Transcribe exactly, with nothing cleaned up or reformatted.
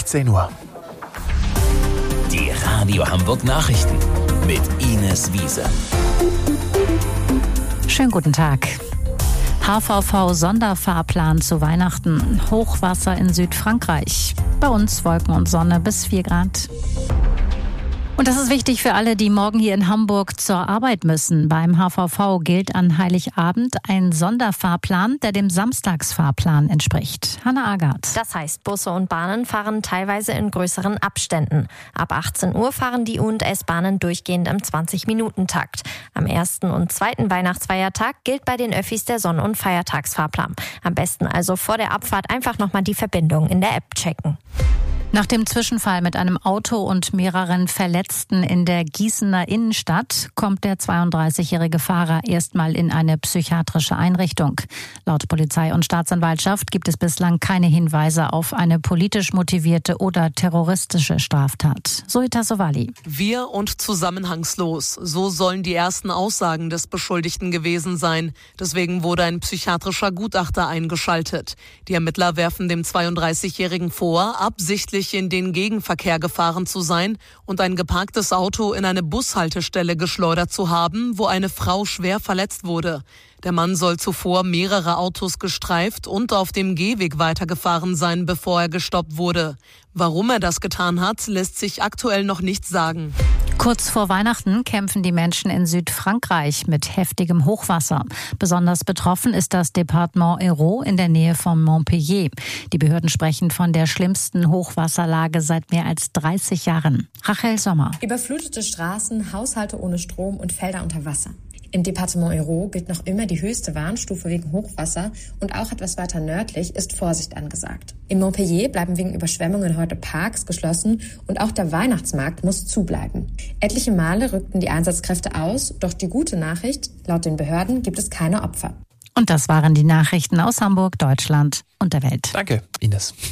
siebzehn Uhr. Die Radio Hamburg Nachrichten mit Ines Wiese. Schönen guten Tag. H V V-Sonderfahrplan zu Weihnachten. Hochwasser in Südfrankreich. Bei uns Wolken und Sonne bis vier Grad. Und das ist wichtig für alle, die morgen hier in Hamburg zur Arbeit müssen. Beim H V V gilt an Heiligabend ein Sonderfahrplan, der dem Samstagsfahrplan entspricht. Hanna Agard. Das heißt, Busse und Bahnen fahren teilweise in größeren Abständen. Ab achtzehn Uhr fahren die U und S-Bahnen durchgehend im zwanzig-Minuten-Takt. Am ersten und zweiten Weihnachtsfeiertag gilt bei den Öffis der Sonn- und Feiertagsfahrplan. Am besten also vor der Abfahrt einfach nochmal die Verbindung in der App checken. Nach dem Zwischenfall mit einem Auto und mehreren Verletzten in der Gießener Innenstadt kommt der zweiunddreißigjährige Fahrer erstmal in eine psychiatrische Einrichtung. Laut Polizei und Staatsanwaltschaft gibt es bislang keine Hinweise auf eine politisch motivierte oder terroristische Straftat. Zoita Sowali. Wir und zusammenhangslos. So sollen die ersten Aussagen des Beschuldigten gewesen sein. Deswegen wurde ein psychiatrischer Gutachter eingeschaltet. Die Ermittler werfen dem zweiunddreißigjährigen vor, absichtlich in den Gegenverkehr gefahren zu sein und ein geparktes Auto in eine Bushaltestelle geschleudert zu haben, wo eine Frau schwer verletzt wurde. Der Mann soll zuvor mehrere Autos gestreift und auf dem Gehweg weitergefahren sein, bevor er gestoppt wurde. Warum er das getan hat, lässt sich aktuell noch nicht sagen. Kurz vor Weihnachten kämpfen die Menschen in Südfrankreich mit heftigem Hochwasser. Besonders betroffen ist das Departement Hérault in der Nähe von Montpellier. Die Behörden sprechen von der schlimmsten Hochwasserlage seit mehr als dreißig Jahren. Rachel Sommer. Überflutete Straßen, Haushalte ohne Strom und Felder unter Wasser. Im Departement Hérault gilt noch immer die höchste Warnstufe wegen Hochwasser und auch etwas weiter nördlich ist Vorsicht angesagt. In Montpellier bleiben wegen Überschwemmungen heute Parks geschlossen und auch der Weihnachtsmarkt muss zubleiben. Etliche Male rückten die Einsatzkräfte aus, doch die gute Nachricht, laut den Behörden gibt es keine Opfer. Und das waren die Nachrichten aus Hamburg, Deutschland und der Welt. Danke, Ines.